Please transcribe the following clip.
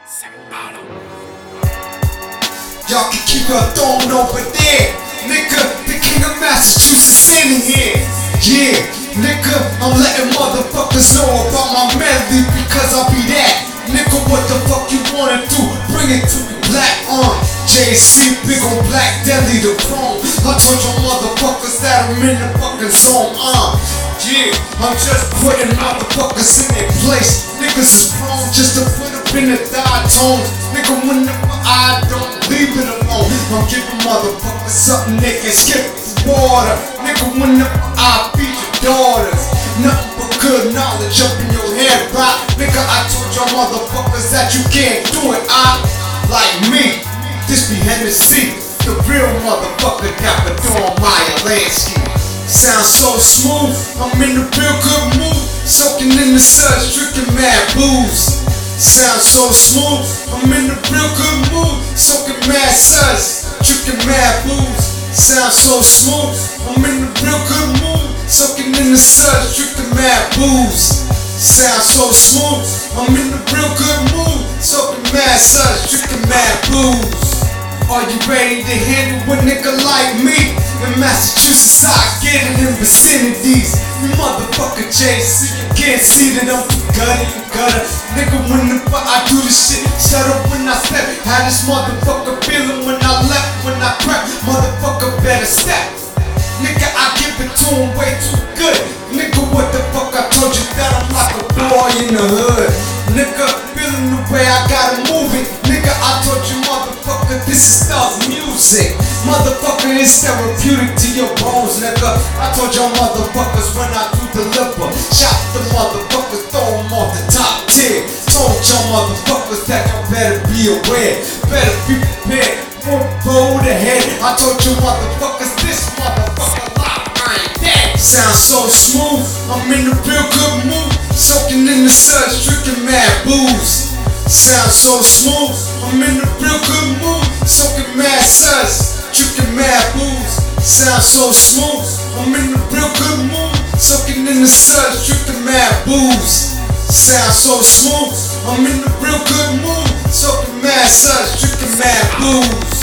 Y'all can keep your throne over there. Nigga, the king of Massachusetts in here. Yeah, nigga, I'm letting motherfuckers know about my melody because I'll be that. Nigga, what the fuck you wanna do? Bring it to me, black on JC, big on Black Deli, the chrome. I told you motherfuckers that I'm in the fucking zone. Yeah, I'm just putting motherfuckers in their place. Niggas is prone just to put up in the diatones. Nigga, whenever I don't leave it alone, I'm giving motherfuckers something they can skip the water. Nigga, whenever I feed your daughters, nothing but good knowledge up in your head, right? Nigga, I told y'all motherfuckers that you can't do it. Like me, this be Hennessy, the real motherfucker that been doing Meyer Lansky. Sounds so smooth, I'm in a real good mood, soaking in the suds, drinking mad booze. Sounds so smooth, I'm in a real good mood, soaking mad suds, drinking mad booze. Sounds so smooth, I'm in a real good mood, soaking in the suds, drinking mad booze. Sounds so smooth, I'm in a real good mood, soaking mad suds, drinking mad booze. Are you ready to handle a nigga like me? In Massachusetts, I get it in vicinities. You motherfucker JC, you can't see that I'm too gutter. Nigga, whenever I do this shit, shut up when I step. How this motherfucker feeling when I left, when I crept? Motherfucker better step. Nigga, I give it to him way too good. Nigga, what the fuck? I told you that I'm like a boy in the hood. Nigga, feeling the way I gotta move it. Nigga, I told you motherfucker, this is stuff music. Motherfucker, it's therapeutic to your bones, nigga. I told y'all motherfuckers when I do deliver, shot the motherfuckers, throw them off the top tier. Told y'all motherfuckers that y'all better be aware, better be prepared for the road ahead. I told you motherfuckers, this motherfucker live, I ain't dead. Sounds so smooth, I'm in a real good mood, soaking in the suds, drinking mad booze. Sounds so smooth, I'm in a real good mood, soaking mad suds, drinking mad booze. Sounds so smooth, I'm in a real good mood, soaking in the suds, drinking mad booze. Sounds so smooth, I'm in a real good mood, soaking mad suds, drinking mad booze.